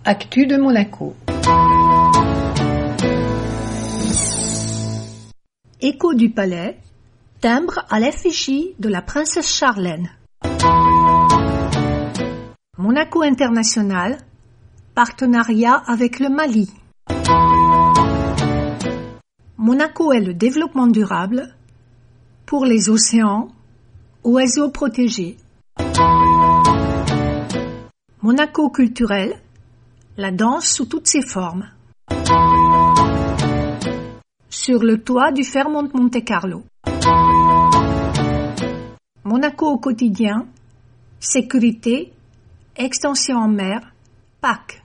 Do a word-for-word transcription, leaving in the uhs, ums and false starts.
Actu de Monaco. Écho du palais, timbre à l'effigie de la princesse Charlène. Monaco International, partenariat avec le Mali. Monaco est le développement durable pour les océans, oiseaux protégés. Monaco culturel, la danse sous toutes ses formes. Sur le toit du Fairmont Monte-Carlo. Monaco au quotidien, sécurité, extension en mer, P A C.